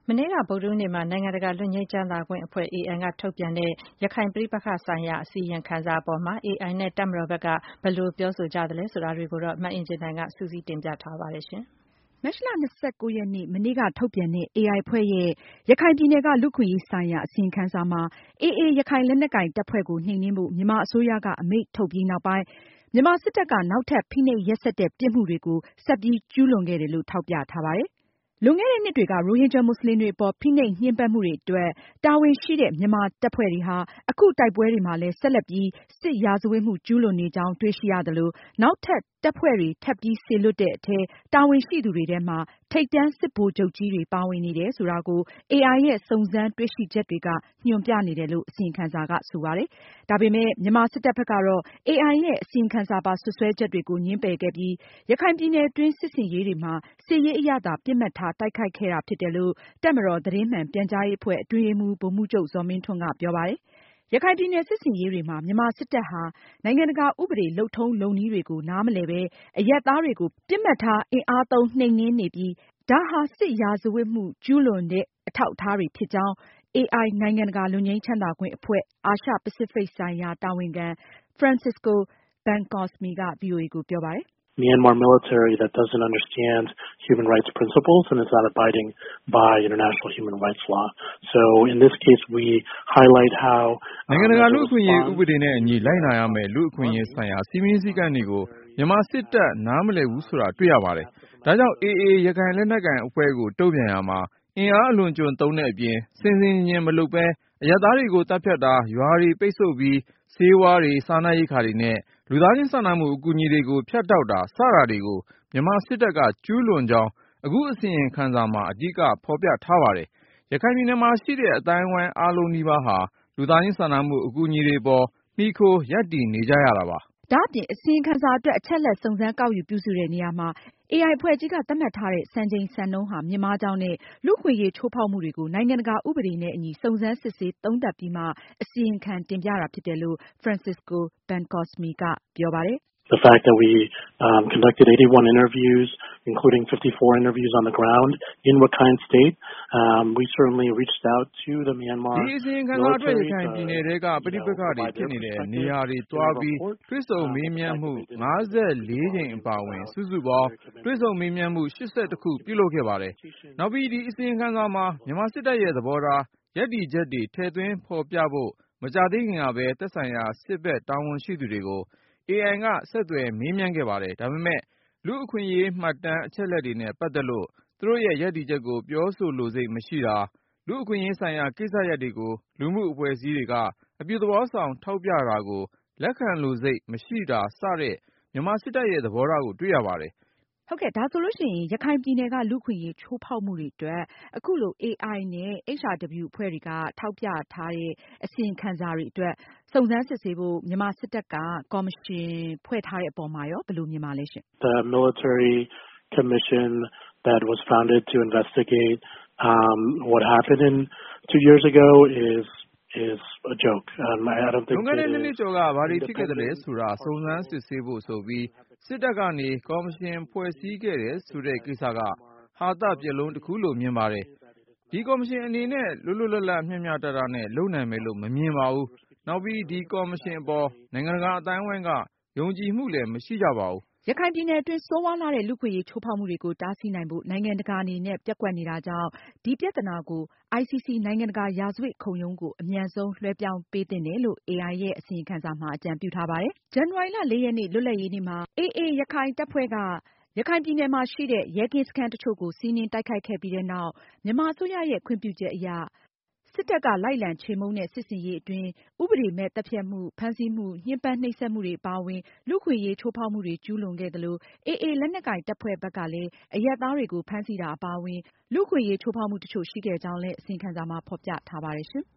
မနေ့က ဗုဒ္ဓဟူးနေ့မှာ နိုင်ငံတကာလွတ်ငြိမ်းချမ်းသာခွင့်အဖွဲ့ AI က ထုတ်ပြန်တဲ့ ရခိုင်ပဋိပက္ခဆိုင်ရာ အစီရင်ခံစာအပေါ်မှာ AI နဲ့ တပ်မတော်ဘက်က ဘယ်လိုပြောဆိုကြသလဲဆိုတာတွေကို မအင်ကြင်းနိုင်က စုစည်းတင်ပြထားပါတယ်။မတ်လ ၂၉ ရက်နေ့ မနေ့က ထုတ်ပြန်တဲ့ AI အဖွဲ့ရဲ့ ရခိုင်ပြည်နယ်က လူ့အခွင့်အရေးဆိုင်ရာ အစီရင်ခံစာမှာ AA ရခိုင်လက်နက်ကိုင်တပ်ဖွဲ့ကို နှိမ်နင်းဖို့ မြန်မာအစိုးရက အမိန့်ထုတ်ပြီးနောက်ပိုင်း မြန်မာစစ်တပ်က နောက်ထပ် ဖိနှိပ်ရက်စက်တဲ့ ပြစ်မှုတွေကို ဆက်ပြီးကျူးလွန်ခဲ့တယ်လို့ ထောက်ပြထားပါတယ်။ လွန်ခဲ့တဲ့နှစ်တွေက ရိုဟင်ဂျာမွတ်စလင်တွေအပေါ် ဖိနှိပ်ညှဉ်းပန်းမှုတွေအတွက် တာဝန်ရှိတဲ့ မြန်မာတပ်ဖွဲ့တွေဟာ အခုတိုက်ပွဲတွေမှာလည်း ဆက်လက်ပြီး စစ်ရာဇဝတ်မှု ကျူးလွန်နေကြောင်း တွေ့ရှိရသလို နောက်ထပ် တပ်ဖွဲ့တွေ ထပ်ပြီးစေလွှတ်တဲ့အထဲ တာဝန်ရှိသူတွေထဲမှာ ထိပ်တန်းစစ်ဗိုလ်ချုပ်ကြီးတွေ ပါဝင်နေတယ်ဆိုတာကို AI ရဲ့ စုံစမ်းတွေ့ရှိချက်တွေက ညွှန်ပြနေတယ်လို့ အစီရင်ခံစာက ဆိုပါတယ်။ ဒါပေမဲ့ မြန်မာစစ်တပ်ဘက်ကတော့ AI ရဲ့ အစီရင်ခံစာပါ စွပ်စွဲချက်တွေကို ငြင်းပယ်ခဲ့ပြီး ရခိုင်ပြည်နယ်တွင်း စစ်ဆင်ရေးတွေမှာ စစ်ရေးအရသာ ပစ်မှတ်ထား တိုက်ခိုက်ခဲ့တာဖြစ်တယ်လို့ တပ်မတော် သတင်းမှန်ပြန်ကြားရေးအဖွဲ့ အတွင်းရေးမှူး ဗိုလ်မှူးချုပ် ဇော်မင်းထွန်းက ပြောပါတယ်။ ရခိုင်ပြည်နယ် စစ်ဆင်ရေးတွေမှာ မြန်မာစစ်တပ်ဟာ နိုင်ငံတကာဥပဒေ လုပ်ထုံးလုပ်နည်းတွေကို နားမလည်ပဲ အရပ်သားတွေကို ပစ်မှတ်ထား အင်အားသုံး နှိမ်နင်းနေပြီး ဒါဟာ စစ်ရာဇဝတ်မှု ကျူးလွန်တဲ့ အထောက်အထားတွေဖြစ်ကြောင်း AI နိုင်ငံတကာလွတ်ငြိမ်းချမ်းသာခွင့်အဖွဲ့ အာရှပစိဖိတ်ဆိုင်ရာ တာဝန်ခံ Francisco Bencosme က ဗွီအိုအေကို ပြောပါတယ်။ Myanmar military that doesn't understand human rights principles and is not abiding by international human rights law. So in this case, we highlight how နိုင်ငံတကာလူ့အခွင့်အရေးဥပဒေနဲ့အညီ လိုက်နာရမယ့် လူ့အခွင့်အရေးဆိုင်ရာ စည်းမျဉ်းစည်းကမ်းတွေကို မြန်မာစစ်တပ် နားမလည်ဘူးဆိုတာ တွေ့ရပါတယ်။ ဒါကြောင့် AA ရခိုင်လက်နက်ကိုင်အဖွဲ့ကို တုံ့ပြန်ရာမှာ အင်အားအလွန်အကျွံသုံးတဲ့အပြင် ဆင်ဆင်ခြင်ခြင်မလုပ်ပဲ အရပ်သားတွေကို သတ်ဖြတ်တာ၊ ရွာတွေပိတ်ဆို့ပြီး ဆေးဝါးတွေ၊ စားနပ်ရိက္ခာတွေနဲ့ လူသားချင်းစာနာမှု အကူအညီတွေကို ဖြတ်တောက်တာ စတာတွေကို မြန်မာစစ်တပ်က ကျူးလွန်ကြောင်း အခုအစီရင်ခံစာမှာ အဓိက ဖေါ်ပြထားပါတယ်။ ရခိုင်ပြည်နယ်မှာရှိတဲ့ အသိုင်းအဝိုင်းအားလုံးနီးပါးဟာ လူသားချင်းစာနာမှု အကူအညီတွေပေါ် မှီခိုရပ်တည်နေကြရတာပါ။ ဒါအပြင် အစီရင်ခံစာအတွက် အချက်အလက် စုံစမ်းကောက်ယူပြုစုတဲ့နေရာမှာ AI အဖွဲ့ကြီးက သတ်မှတ်ထားတဲ့ စံချိန်စံနှုန်းဟာ မြင့်မားကြောင်းနဲ့ လူ့အခွင့်အရေးချိုးဖောက်မှုတွေကို နိုင်ငံတကာဥပဒေနဲ့အညီ စုံစမ်းစစ်ဆေးသုံးသပ်ပြီးမှ အစီရင်ခံတင်ပြတာဖြစ်တယ်လို့ Francisco Bencosme က ပြောပါတယ်။ The fact that we conducted 81 interviews, including 54 interviews on the ground in Rakhine State. We certainly reached out to the Myanmar ဒီအစီရင်ခံစာအတွက် ရခိုင်ပြည်နယ်ထဲက ပဋိပက္ခတွေဖြစ်နေတဲ့ နေရာတွေသွားပြီး တွေ့ဆုံမေးမြန်းမှု ၅၄ ကြိမ်အပါအဝင် စုစုပေါင်း တွေ့ဆုံမေးမြန်းမှု ၈၁ ခုပြုလုပ်ခဲ့ပါတယ်။ နောက်ပြီး ဒီအစီရင်ခံစာမှာ မြန်မာစစ်တပ်ရဲ့ သဘောထား၊ ရပ်တည်ချက်တွေ ထည့်သွင်းဖေါ်ပြဖို့ မကြာသေးခင်ကပဲ သက်ဆိုင်ရာ စစ်ဘက်တာဝန်ရှိသူတွေကို AI က ဆက်သွယ်မေးမြန်းခဲ့ပါတယ်။ ဒါပေမဲ့ လူ့အခွင့်အရေးမှတ်တမ်း အချက်အလက်တွေနဲ့ ပတ်သက်လို့ သူတို့ရဲ့ ရပ်တည်ချက်ကို ပြောဆိုလိုစိတ်မရှိတာ၊ လူ့အခွင့်အရေးဆိုင်ရာ ကိစ္စရပ်တွေကို လူမှုအဖွဲ့အစည်းတွေက အပြုသဘောဆောင် ထောက်ပြတာကို လက်ခံလိုစိတ်မရှိတာ စတဲ့ မြန်မာစစ်တပ်ရဲ့ သဘောထားကို တွေ့ရပါတယ်။ဟုတ်ကဲ့ ဒါဆိုလို့ရှိရင် ရခိုင်ပြည်နယ်က လူ့အခွင့်အရေးချိုးဖောက်မှုတွေအတွက် အခုလို AI နဲ့ HRW အဖွဲ့တွေက ထောက်ပြထားတဲ့ အစီရင်ခံစာတွေအတွက် စုံစမ်းစစ်ဆေးဖို့ မြန်မာစစ်တပ်က ကော်မရှင်ဖွဲ့ထားတဲ့အပေါ်မှာရော ဘယ်လိုမြင်ပါလဲရှင့်။ The military commission that was founded to investigate what happened 2 years ago is a joke. I don't think လွန်ခဲ့တဲ့ 2 နှစ်ကျော်က ဘာတွေဖြစ်ခဲ့သလဲဆိုတာ စုံစမ်းစစ်ဆေးဖို့ဆိုပြီး စစ်တပ်ကနေ ကော်မရှင်ဖွဲ့စည်းခဲ့တယ်ဆိုတဲ့ ကိစ္စက ဟာသပျက်လုံးတခုလို့ မြင်ပါတယ်။ ဒီကော်မရှင်အနေနဲ့ လွတ်လွတ်လပ်လပ် မျှမျှတတနဲ့ လုပ်နိုင်မယ်လို့ မမြင်ပါဘူး။ နောက်ပြီး ဒီကော်မရှင်အပေါ် နိုင်ငံတကာအသိုင်းအဝိုင်းက ယုံကြည်မှုလည်း မရှိကြပါဘူး။ ရခိုင်ပြည်နယ်အတွင်း ဆိုးဝါးလှတဲ့ လူ့အခွင့်အရေးချိုးဖောက်မှုတွေကို တားဆီးနိုင်ဖို့ နိုင်ငံတကာအနေနဲ့ ပျက်ကွက်နေတာကြောင့် ဒီပြဿနာကို ICC နိုင်ငံတကာရာဇဝတ်ခုံရုံးကို အမြန်ဆုံးလွှဲပြောင်းပေးသင့်တယ်လို့ AI ရဲ့ အစီရင်ခံစာမှာ အကြံပြုထားပါတယ်။ ဇန်နဝါရီလ ရက်နေ့ လွတ်လပ်ရေးနေ့မှာ AA ရခိုင်တပ်ဖွဲ့က ရခိုင်ပြည်နယ်မှာရှိတဲ့ ရဲကင်းစခန်းတချို့ကို စီးနင်းတိုက်ခိုက်ခဲ့ပြီးနောက် မြန်မာအစိုးရရဲ့ ခွင့်ပြုချက်အရ စစ်တပ်က လိုက်လံချေမှုန်းတဲ့ စစ်ဆင်ရေးအတွင်း ဥပဒေမဲ့သတ်ဖြတ်မှု၊ ဖမ်းဆီးမှု၊ ညှဉ်းပန်းနှိပ်စက်မှုတွေအပါအဝင် လူ့အခွင့်အရေးချိုးဖောက်မှုတွေ ကျူးလွန်ခဲ့သလို AA လက်နက်ကိုင်တပ်ဖွဲ့ဘက်ကလည်း အရပ်သားတွေကို ဖမ်းဆီးတာအပါအဝင် လူ့အခွင့်အရေးချိုးဖောက်မှုတချို့ရှိခဲ့ကြောင်းလည်း အစီရင်ခံစာမှာ ဖေါ်ပြထားပါတယ်ရှင်။